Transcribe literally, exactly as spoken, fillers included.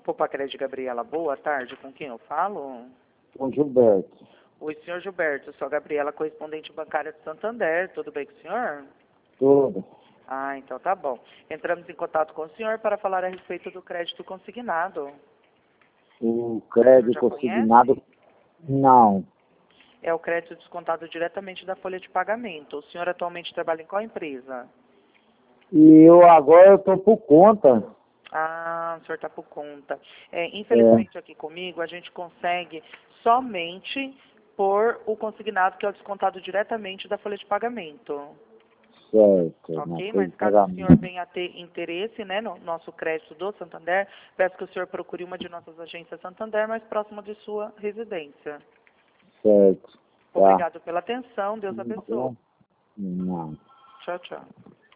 Popacred Gabriela, boa tarde. Com quem eu falo? Com Gilberto. Oi, senhor Gilberto. Sou a Gabriela, correspondente bancária de Santander. Tudo bem com o senhor? Tudo. Ah, então tá bom. Entramos em contato com o senhor para falar a respeito do crédito consignado. O O senhor crédito já consignado, conhece? não. É o crédito descontado diretamente da folha de pagamento. O senhor atualmente trabalha em qual empresa? E eu agora eu tô por conta. Ah, o senhor está por conta. É, É, infelizmente aqui comigo a gente consegue somente por o consignado, que é o descontado diretamente da folha de pagamento. certo, na Ok? folha Mas de caso o senhor pagamento. venha a ter interesse, né, no nosso crédito do Santander, peço que o senhor procure uma de nossas agências Santander mais próxima de sua residência. Certo. Tá. Obrigado pela atenção. Deus abençoe. Não. Tchau, tchau.